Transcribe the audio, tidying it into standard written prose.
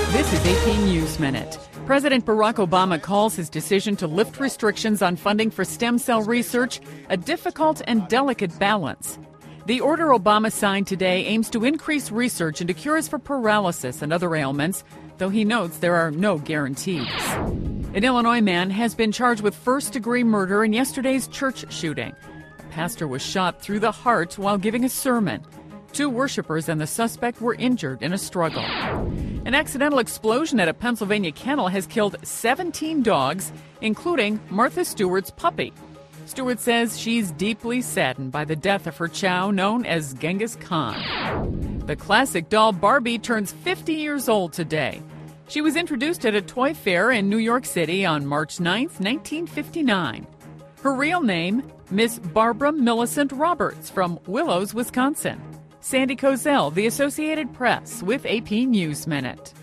This is AP News Minute. President Barack Obama calls his decision to lift restrictions on funding for stem cell research a difficult and delicate balance. The order Obama signed today aims to increase research into cures for paralysis and other ailments, though he notes there are no guarantees. An Illinois man has been charged with first-degree murder in yesterday's church shooting. A pastor was shot through the heart while giving a sermon. 2 worshipers and the suspect were injured in a struggle. An accidental explosion at a Pennsylvania kennel has killed 17 dogs, including Martha Stewart's puppy. Stewart says she's deeply saddened by the death of her chow known as Genghis Khan. The classic doll Barbie turns 50 years old today. She was introduced at a toy fair in New York City on March 9, 1959. Her real name, Miss Barbara Millicent Roberts from Willows, Wisconsin. Sandy Kozel, The Associated Press, with AP News Minute.